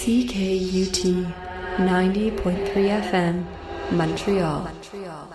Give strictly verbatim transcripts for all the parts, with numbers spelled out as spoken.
C K U T ninety point three F M, Montreal. Montreal.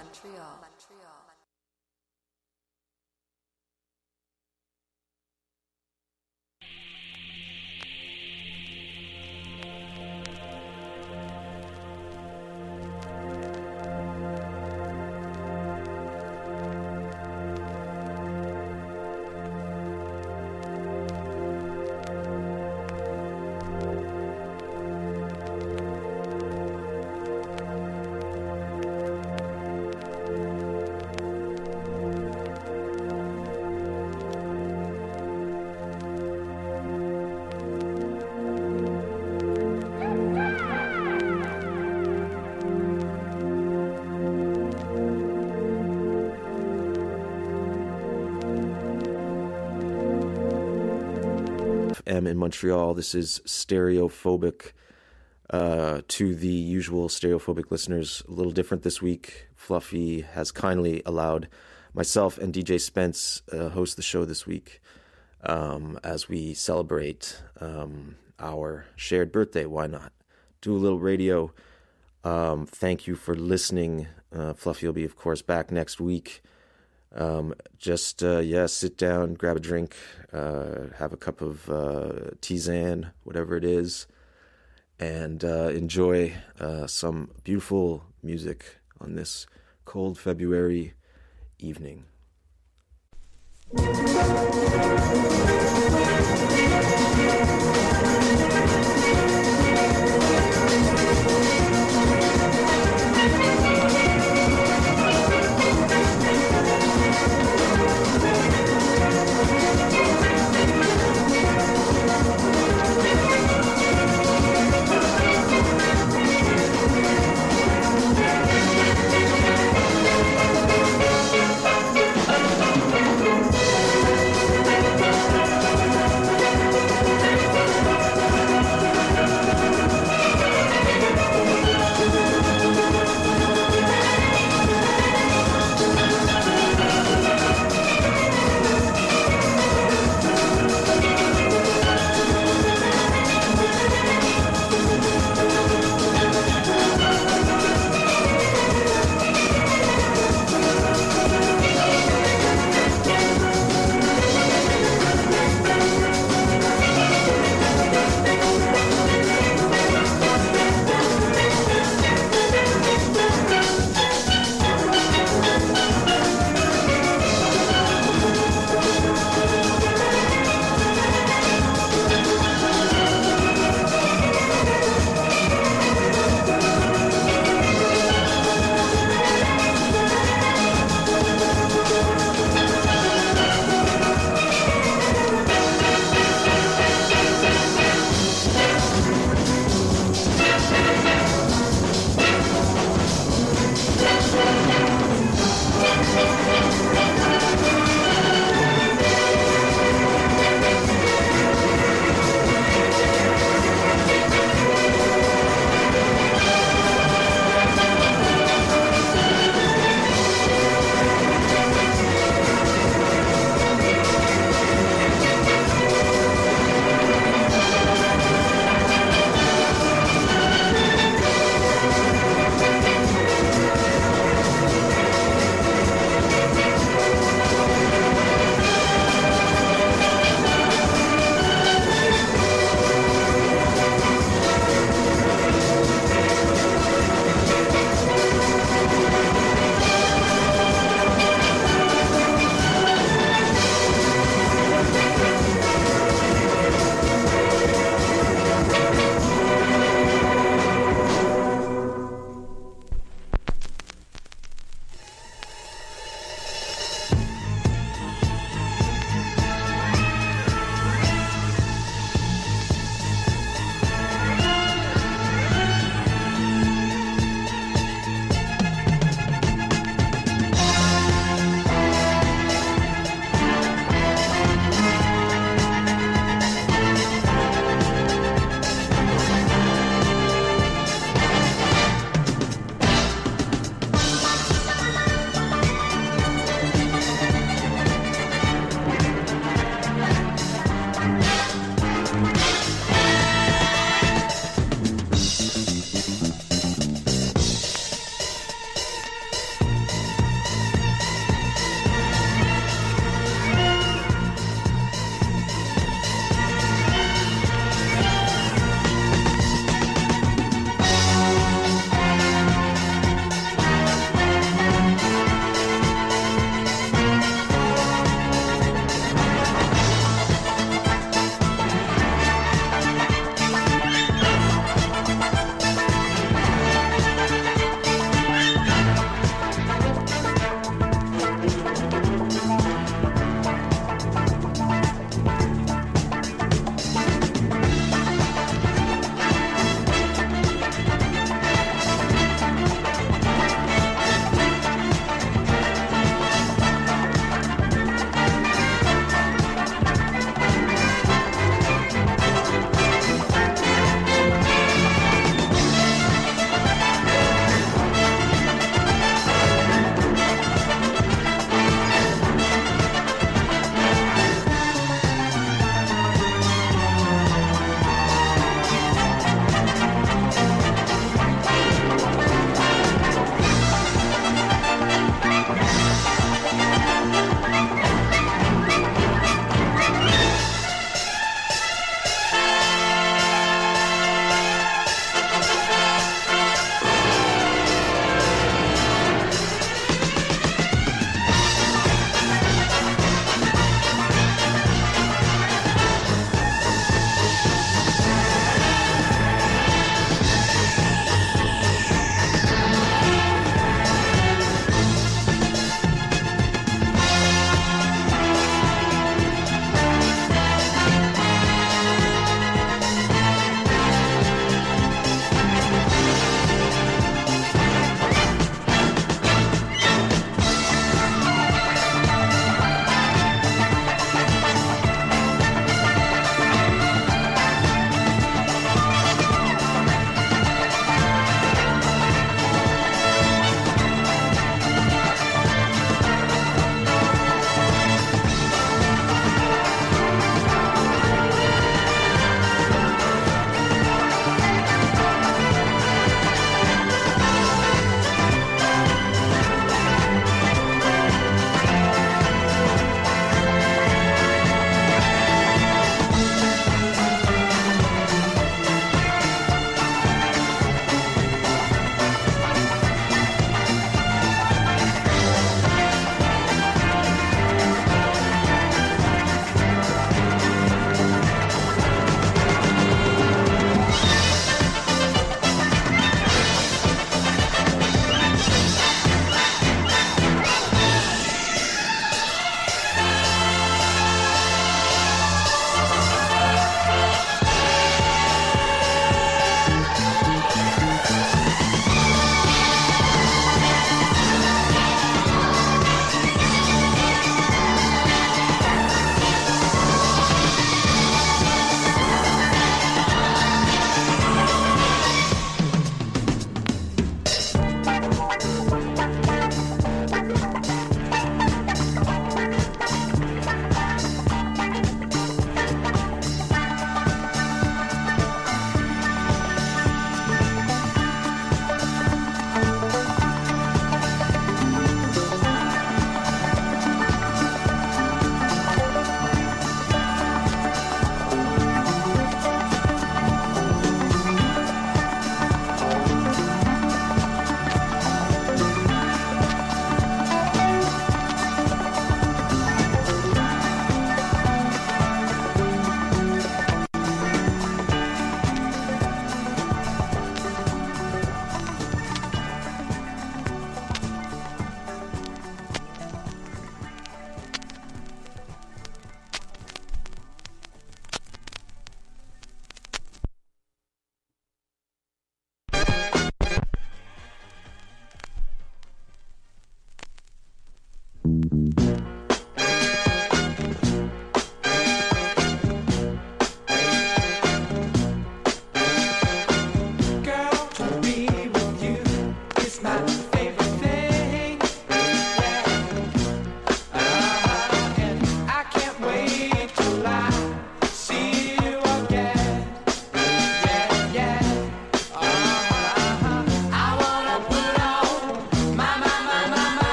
am in Montreal. This is Stereophobic. Uh, to the usual Stereophobic listeners, a little different this week. Fluffy has kindly allowed myself and D J Spence uh, host the show this week um, as we celebrate um, our shared birthday. Why not? Do a little radio. Um, thank you for listening. Uh, Fluffy will be, of course, back next week. Um, just, uh, yeah, sit down, grab a drink, uh, have a cup of uh, tisane, whatever it is, and uh, enjoy uh, some beautiful music on this cold February evening.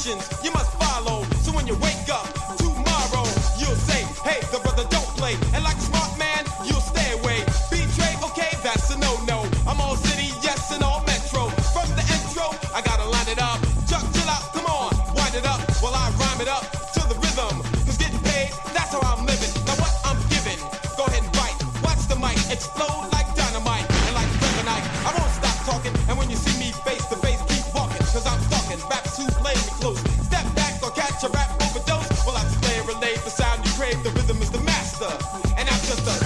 instructions you must follow. So when you wake up tomorrow, you'll say, hey, the brother don't play. And like a smart man, you'll stay away. Betray, okay, that's a no-no. I'm all city, yes, and all metro. From the intro, I gotta line it up. Chuck, chill out, come on, wind it up while I rhyme it up to the rhythm. Cause getting paid, that's how I'm living. Now what I'm giving, go ahead and bite. Watch the mic explode like dynamite. And like kryptonite, I won't stop talking. And when you see me face to face, keep walking. Cause I'm stalking raps who play me close. Step back or catch a rap overdose. Well, I display and relay the sound you crave. The rhythm is the master. And I'm just a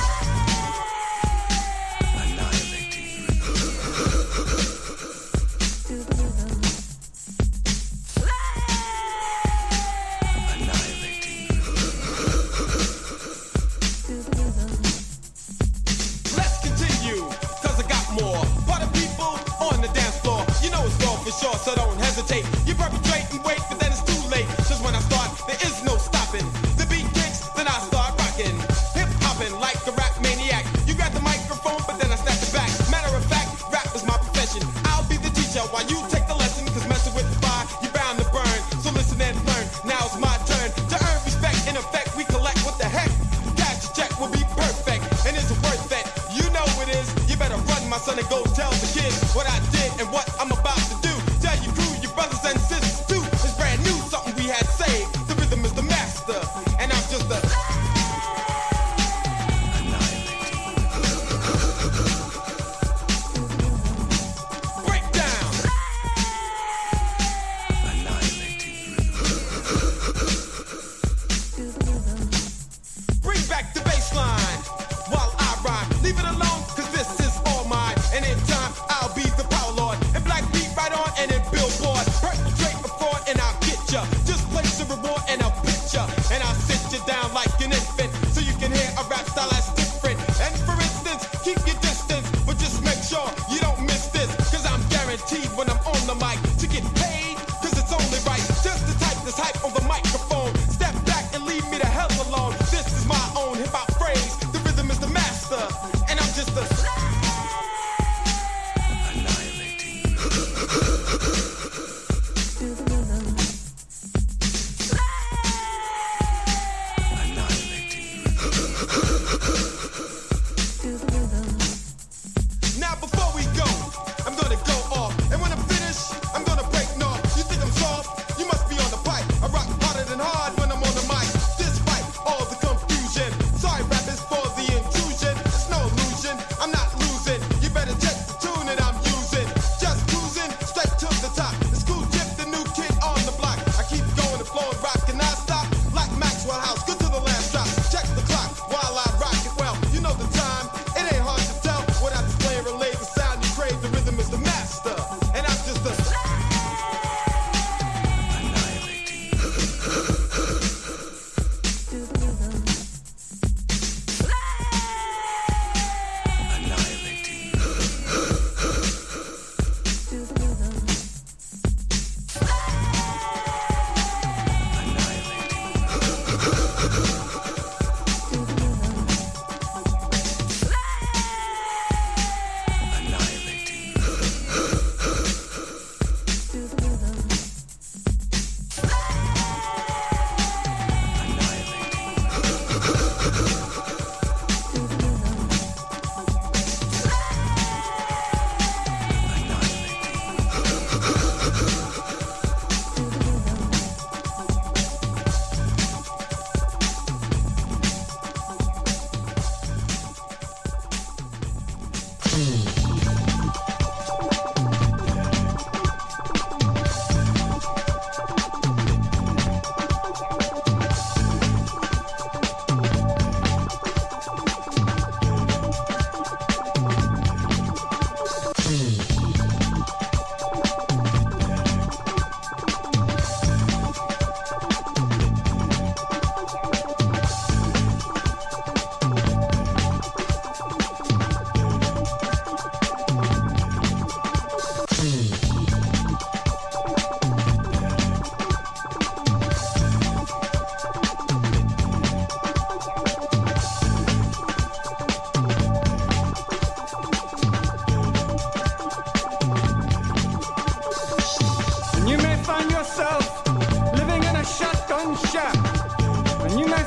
sure, so don't hesitate. You perpetrate and wait, but then it's too late. Cause when I start, there is no stopping. The beat kicks, then I start rocking. Hip hopping like a rap maniac. You grab the microphone, but then I snap it back. Matter of fact, rap is my profession. I'll be the teacher while you take the lesson. Cause messing with the fire, you're bound to burn. So listen and learn. Now it's my turn to earn respect. In effect, we collect what the heck. Cash check will be perfect. And is it worth it? You know it is. You better run, my son, and go tell the kids what I did and what I'm about to do. Tell your crew, your brothers and sisters too. It's brand new, something we had saved. The rhythm is the master, and I'm just a breakdown. Bring back the baseline while I rhyme. Leave it alone, cause this is all mine. And in time, I'll be the power lord. And black beat right on and in billboard. Perpetrate a fraud and I'll get ya. Just place a reward and I'll pitch ya. And I'll sit you down like an infant. So you can hear a rap style that's different. And for instance, keep your distance. But just make sure you don't miss this. Cause I'm guaranteed when I'm on the mic to get paid. Cause it's only right. Just to type this hype on the microphone. Step back and leave me the hell alone. This is my own hip hop phrase. The rhythm is the master. And I'm just a Annihilating.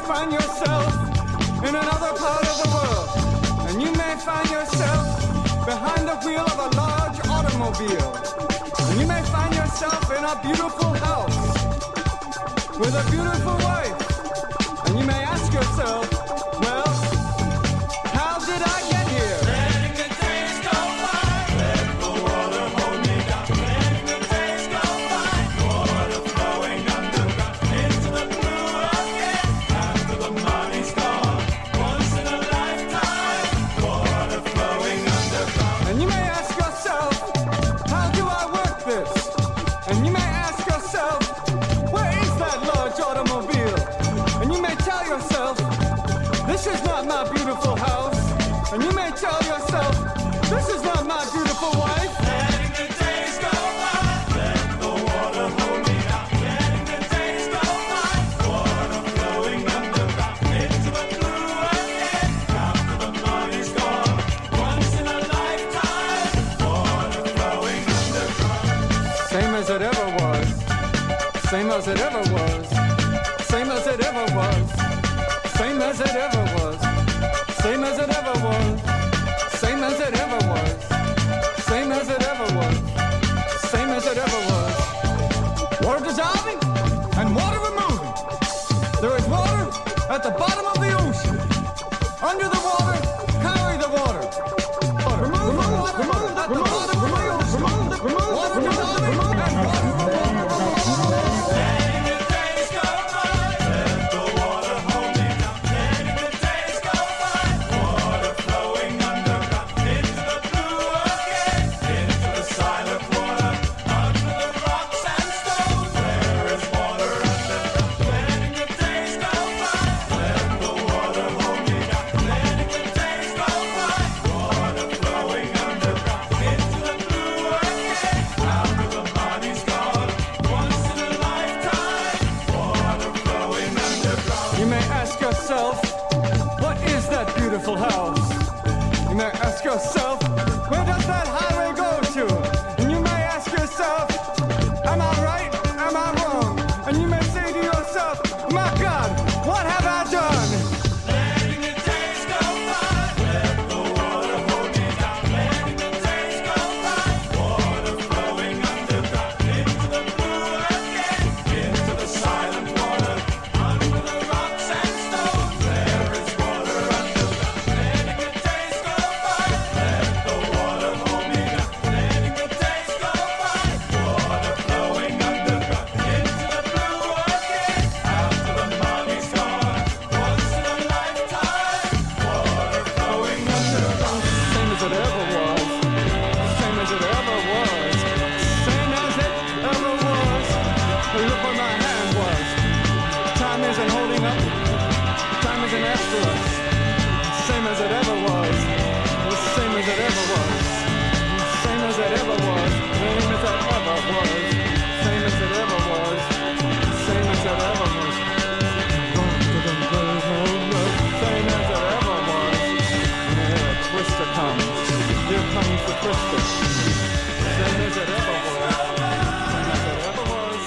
find yourself in another part of the world, and you may find yourself behind the wheel of a large automobile, and you may find yourself in a beautiful house with a beautiful wife, and you may ask yourself, well, how did I get here? Letting the days go by, let the water hold me down. Letting the days go by, water flowing underground into the blue again. After the money's gone, once in a lifetime, water flowing underground. And you may ask yourself, how do I work this? And you may ask yourself, where is that large automobile? And you may tell yourself, this is not my beautiful house. And you may tell yourself, this is not my beautiful wife. Letting the days go by, let the water hold me down. Letting the days go by, water flowing underground into the blue again. After the money's gone, once in a lifetime, water flowing underground. Same as it ever was, same as it ever was, same as it ever was, same as it ever was, same as it ever was, same as it ever was, same as it ever was, same as it ever was. Water dissolving and water removing. There is water at the bottom of the ocean. Under the water, carry the water. Remove the water at the bottom of the ocean. Water dissolving and water removing. Letting the days go by, let the water hold me down. Letting the days go by, water flowing underground into the blue again, into the silent water, under the rocks and stones. There is water underground. Letting the days go by, let the water hold me down. Letting the days go by, water flowing underground into the blue again. After the money's gone, once in a lifetime, water flowing underground. You may ask yourself, what is that beautiful house? You may ask yourself, where does that highway go to? And you may ask yourself, am I right? Am I wrong? And you may say to yourself, my God, what have I done? Letting the days go by, let the water hold me down. Letting the days go by, water flowing underground into the blue again, into the silent water, under the rocks and stones. There is water underground. Letting the days go by, let the water hold me down. Letting the days go by, water flowing underground into the blue again. After the money's gone, once in a lifetime, water flowing underground. Same as it ever was, same as it ever was, same as it ever was. Look where my hand was. Time isn't holding up, time isn't after us. Same as it ever was, same as it ever was, same as it ever was, same as it ever was, same as it ever was, same as it ever was. Same as it ever was. And here a twister comes. Here comes the twister. Same as it ever was. Same as it ever was.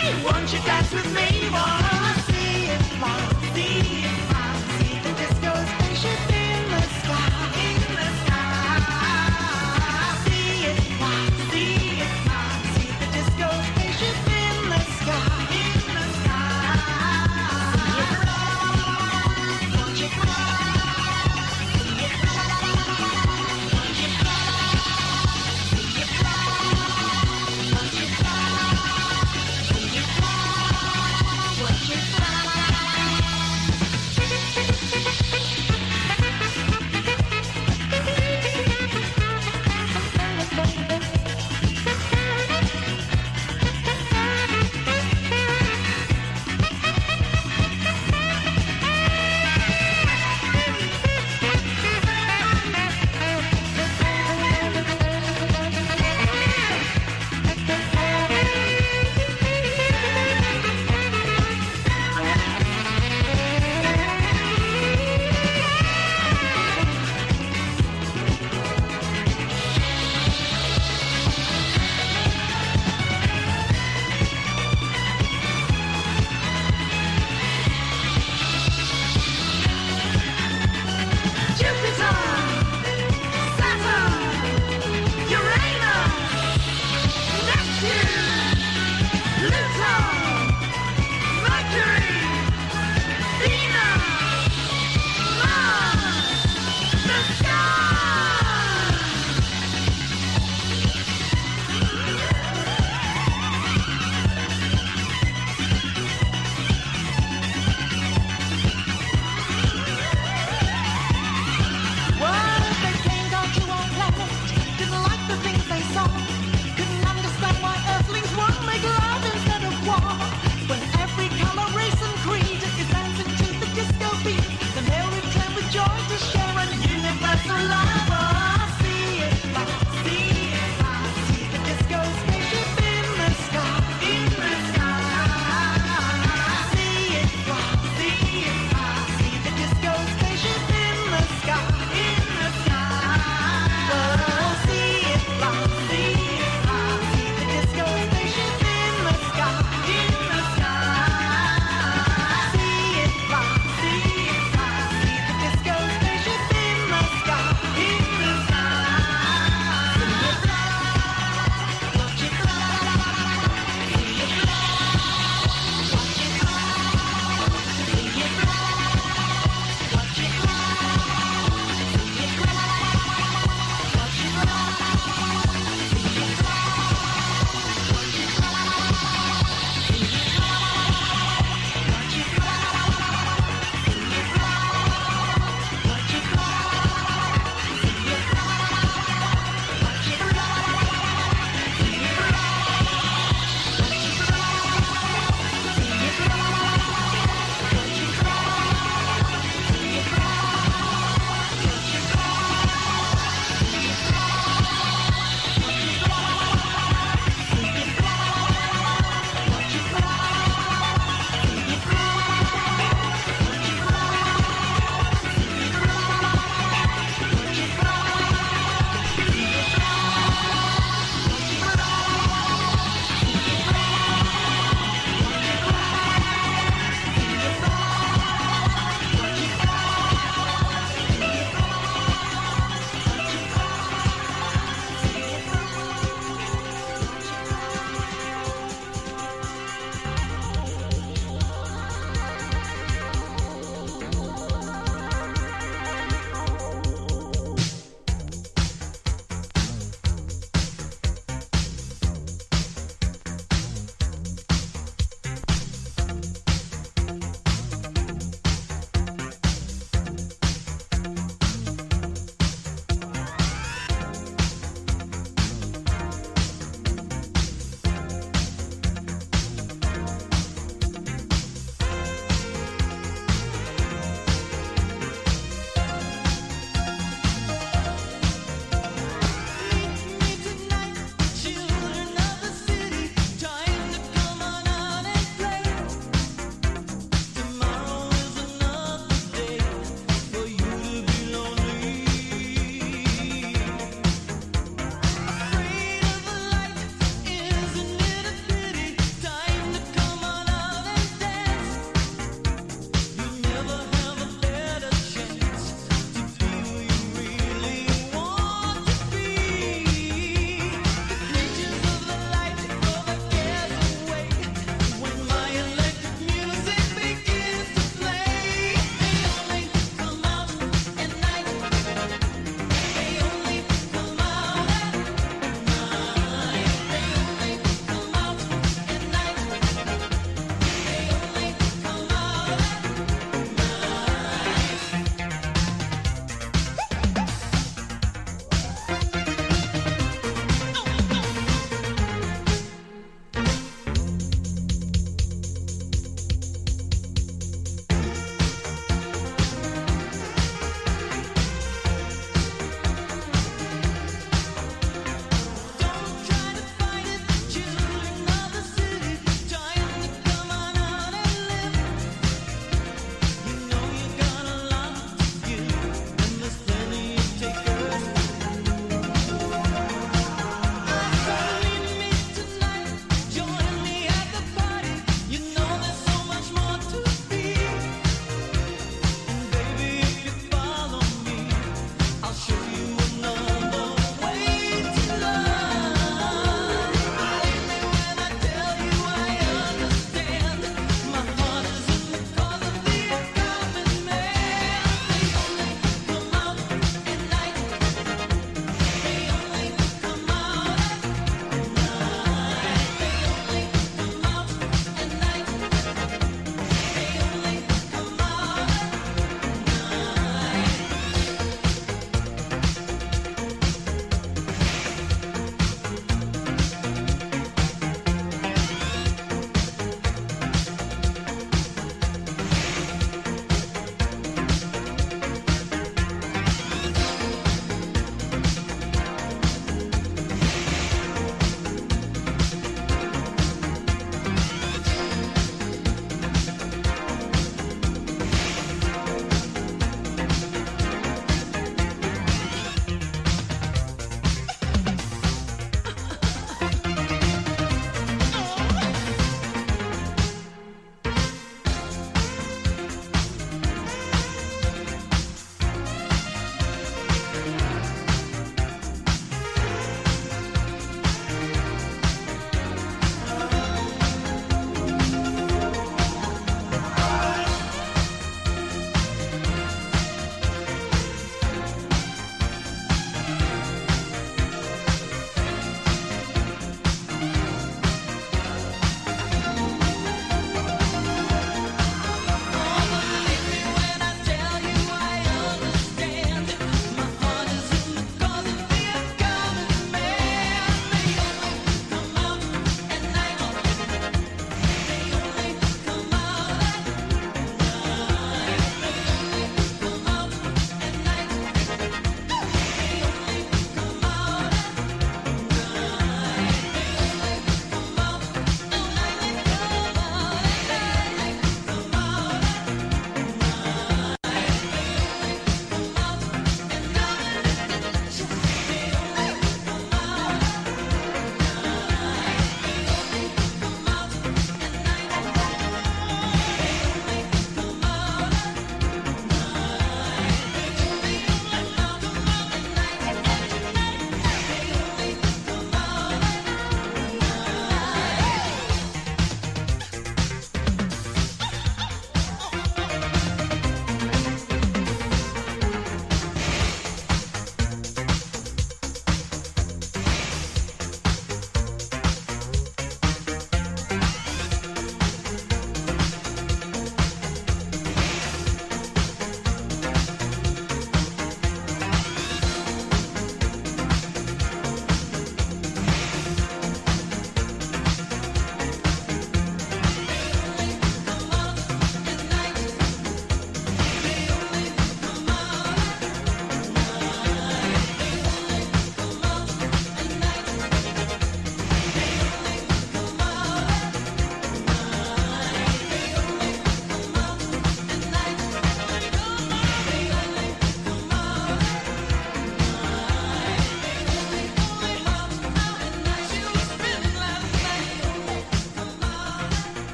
Won't you dance with me? Wanna see it fly, see it fly, see the disco spaceship in the sky, in the sky. See it fly, see it fly, see the disco spaceship in the sky, in the sky. See it fly, won't you fly? See it fly, won't you fly? See it fly, won't you fly? Won't you fly?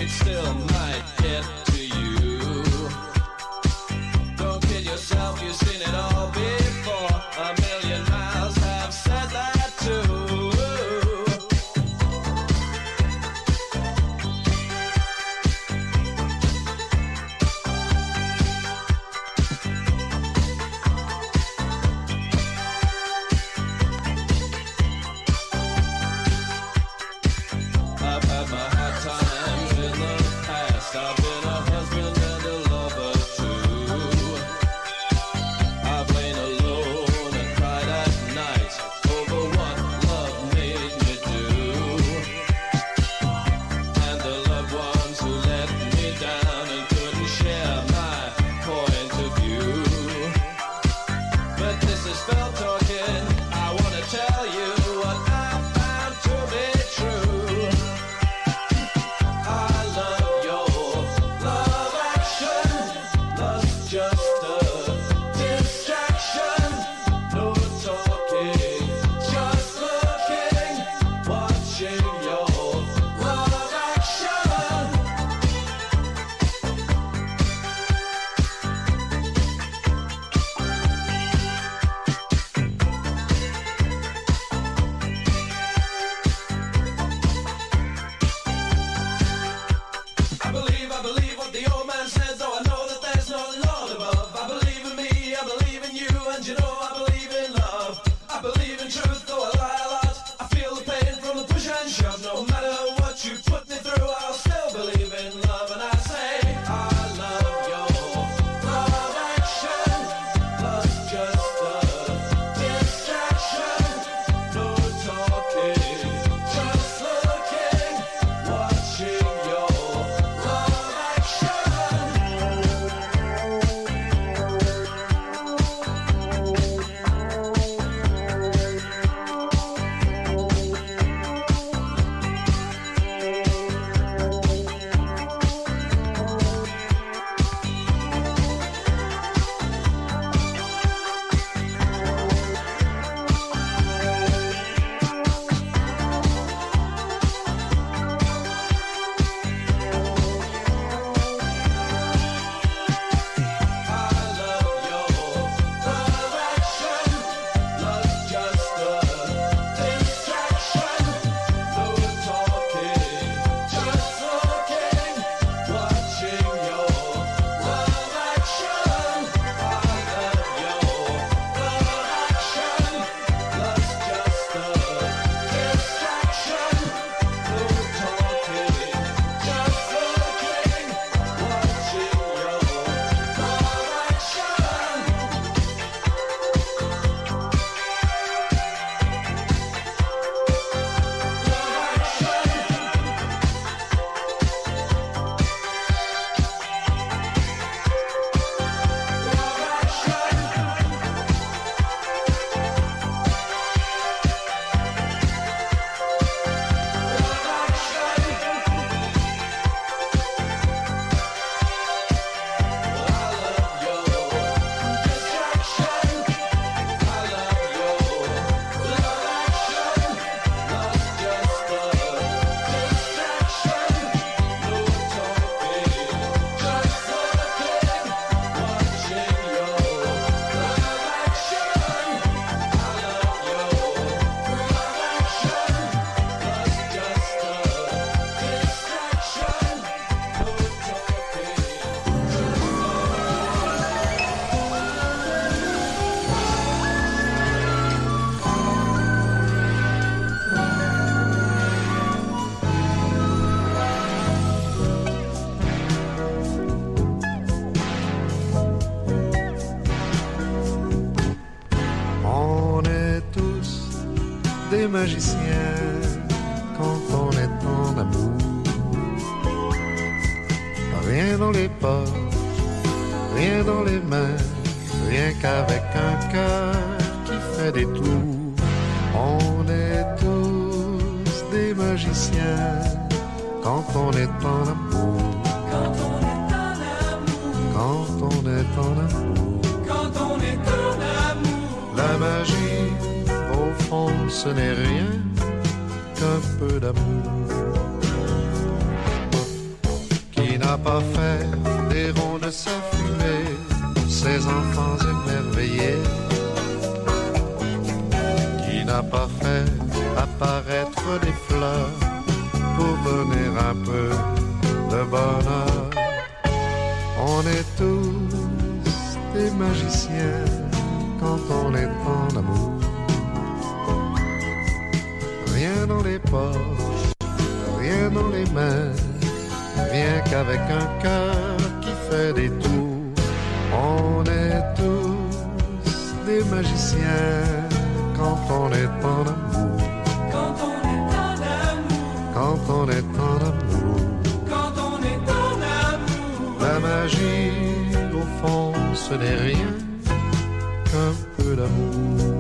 it still might get to you. Don't kid yourself, you've seen it all before. A million miles have said that too. I've had my hard times in the past. I've been a husband and a lover too. I've lain alone and cried at night over what love made me do. And the loved ones who let me down and couldn't share my point of view. But this is spell talking. I wanna tell you what I found to be true. I love your love action. Love's just a distraction. No talking, just looking, watching your love action. I believe, I believe what the old man says, though I know that there's no Lord above. I believe in me, I believe in you, and you know I believe in love. I believe in truth, though I lie a lot. I feel the pain from the push and shove. No matter what you put me through, I'll still believe in love. And I say, I love your love action. Love's just a distraction. No talking, just looking, watching your love action. des magiciens quand on est en amour. Rien dans les poches, rien dans les mains, rien qu'avec un cœur qui fait des tours. On est tous des magiciens quand on est en amour. Quand on est en amour. Quand on est en amour. Quand on est en amour. La magie, au fond, ce n'est rien qu'un peu d'amour. n'a pas fait des ronds de sa fumée, ses enfants émerveillés, qui n'a pas fait apparaître des fleurs pour donner un peu de bonheur. On est tous des magiciens quand on est en amour. Rien dans les poches, rien dans les mains, rien qu'avec un cœur qui fait des tours. On est tous des magiciens quand on est en amour. Quand on est en amour, Quand on est en amour. quand on est en amour, La magie, au fond, ce n'est rien qu'un peu d'amour.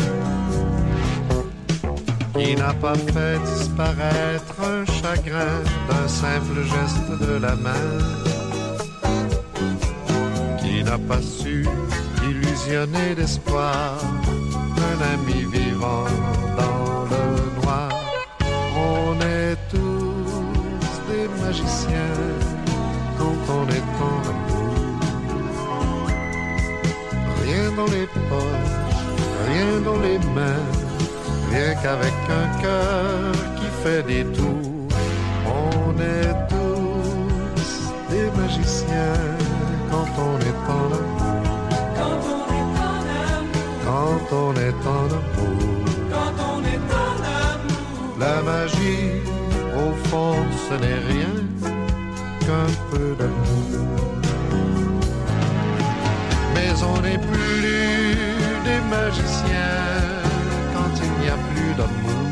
Qui n'a pas fait disparaître un chagrin d'un simple geste de la main? Qui n'a pas su illusionner d'espoir un ami vivant dans le noir? On est tous des magiciens quand on est en amour. Rien dans les poches, rien dans les mains, rien qu'avec un cœur qui fait des tours. On est tous des magiciens quand on est en amour. quand on est en amour, Quand on est en amour. quand on est en amour, La magie, au fond, ce n'est rien qu'un peu d'amour. Mais on n'est plus des magiciens quand il n'y a plus d'amour.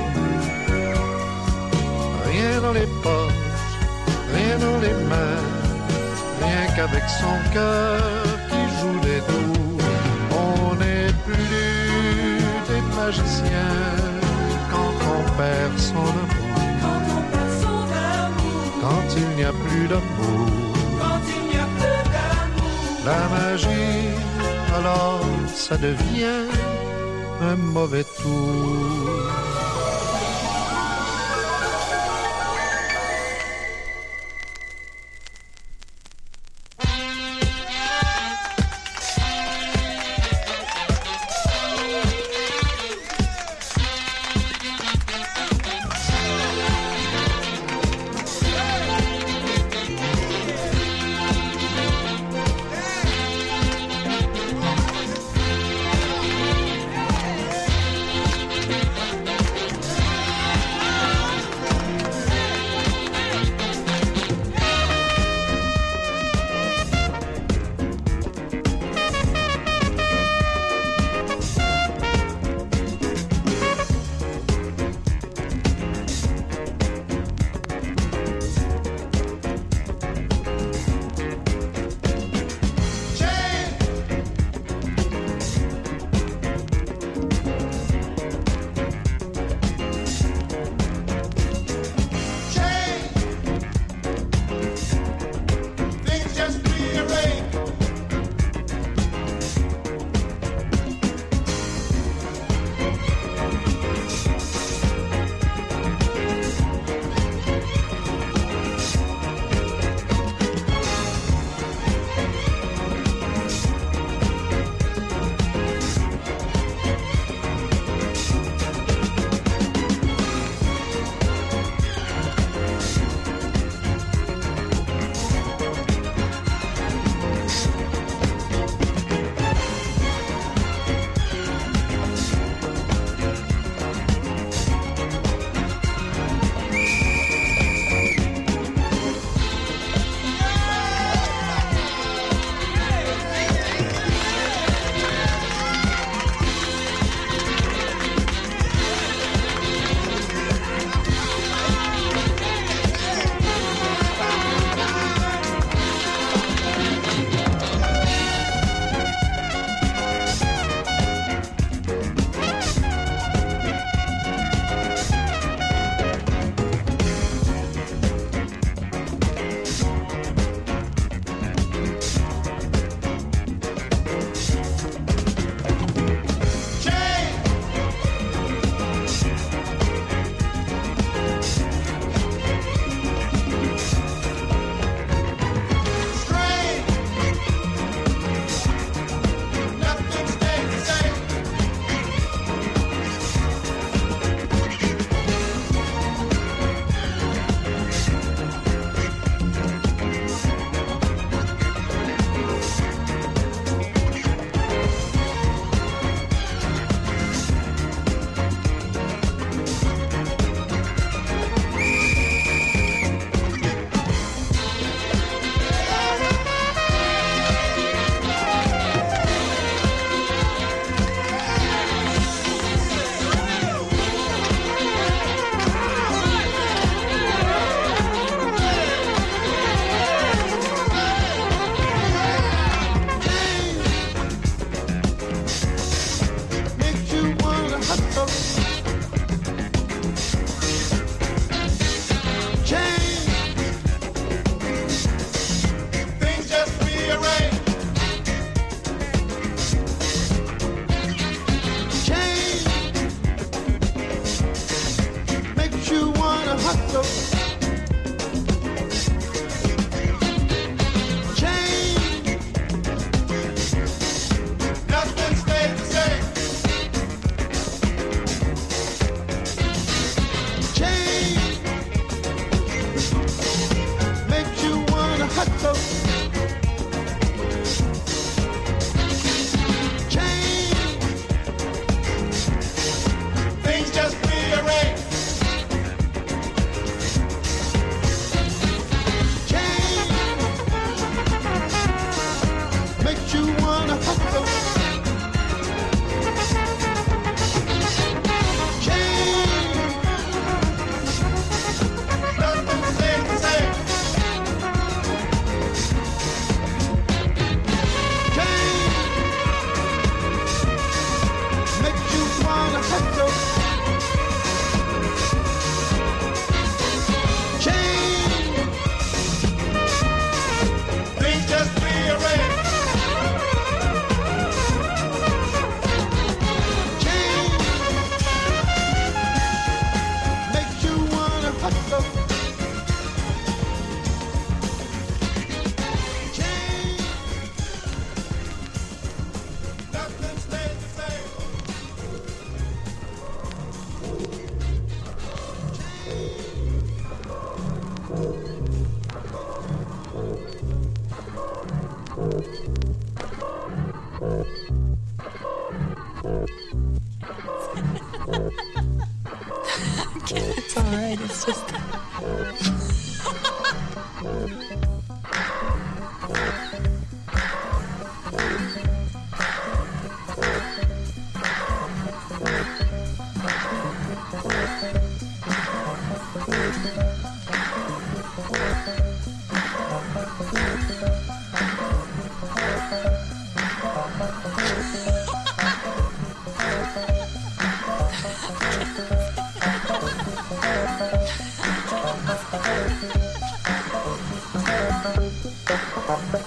Rien dans les poches, rien dans les mains, rien qu'avec son cœur qui joue des tours. On n'est plus des magiciens quand on perd son amour. quand on perd son amour, Quand il n'y a plus d'amour, quand il n'y a plus d'amour, la magie, alors ça devient un mauvais tour.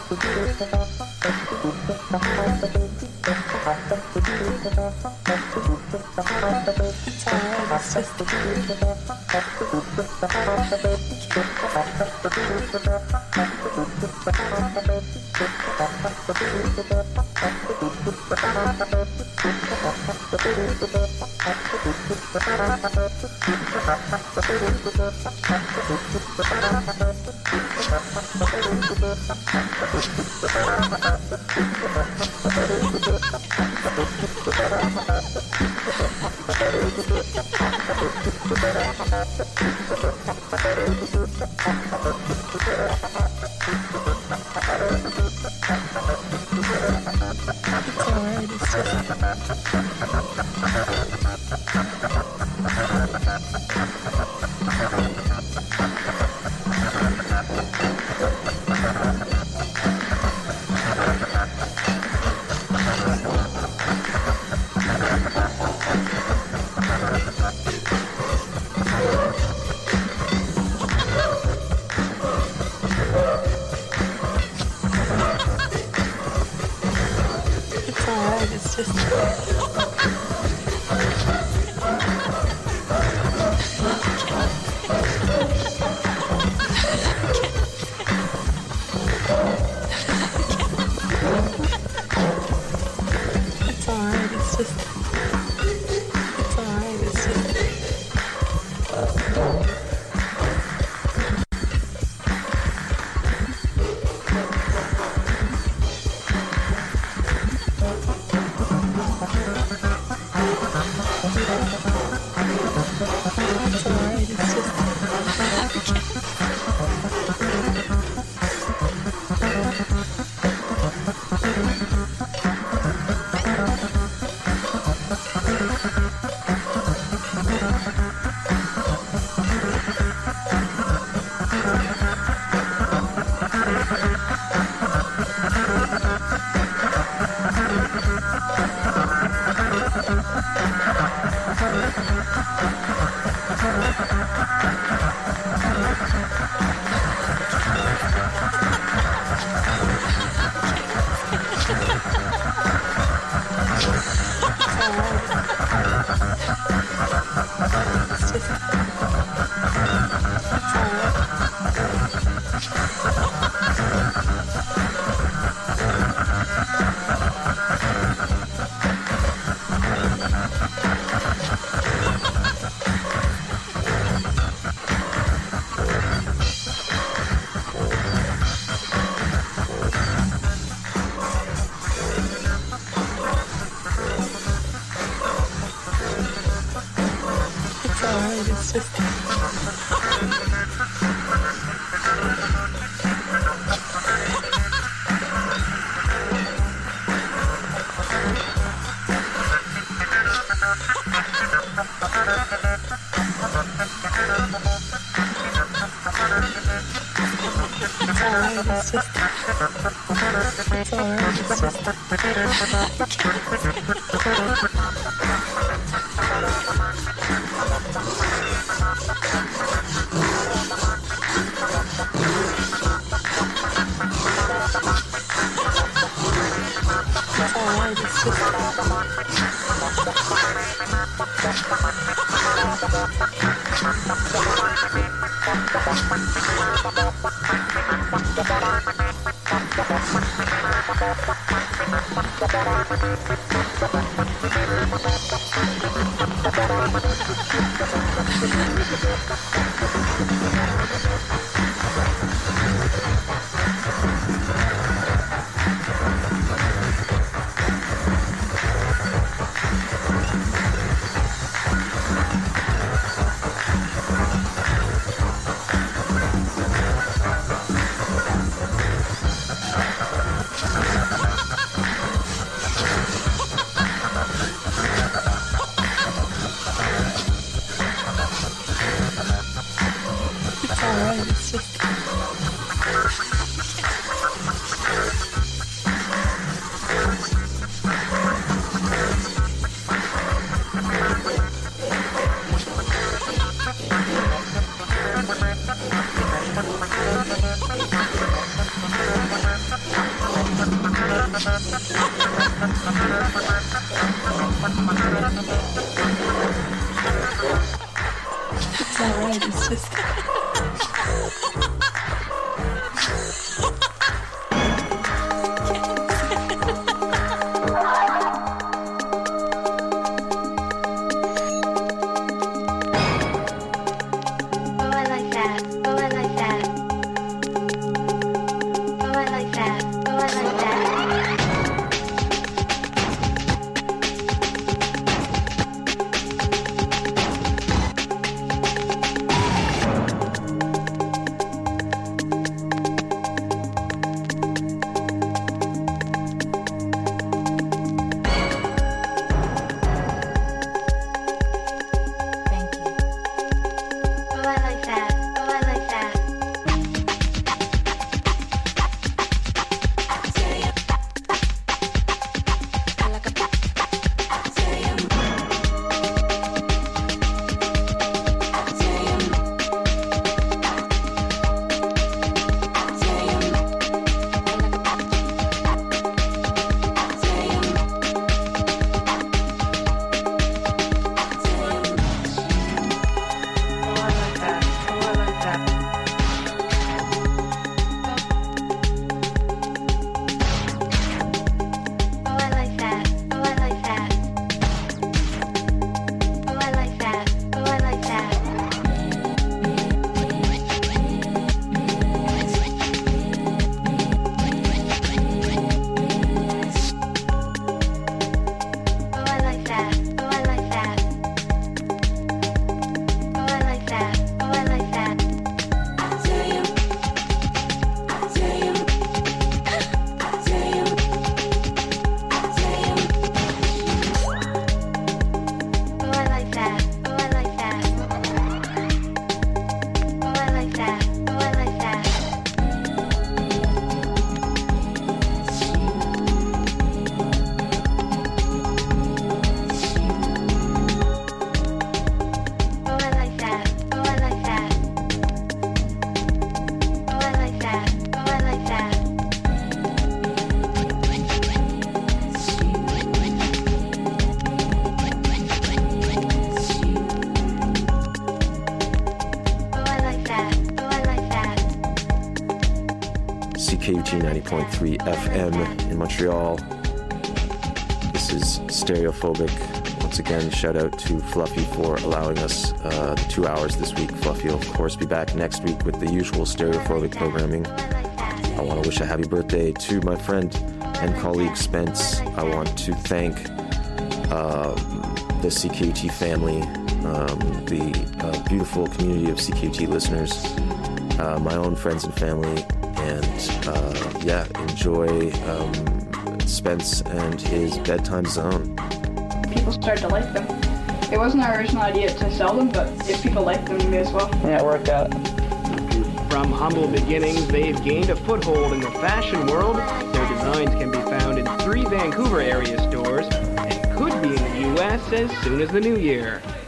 Thank you. It's alright, it's just... K U T ninety point three F M in Montreal. This is Stereophobic. Once again, shout out to Fluffy for allowing us uh, the two hours this week. Fluffy will, of course, be back next week with the usual Stereophobic programming. I want to wish a happy birthday to my friend and colleague Spence. I want to thank uh, the C K U T family, um, the uh, beautiful community of C K U T listeners, uh, my own friends and family, and uh, yeah, enjoy um, Spence and his bedtime zone. People started to like them. It wasn't our original idea to sell them, but if people like them, we may as well. Yeah, it worked out. From humble beginnings, they've gained a foothold in the fashion world. Their designs can be found in three Vancouver area stores and could be in the U S as soon as the new year.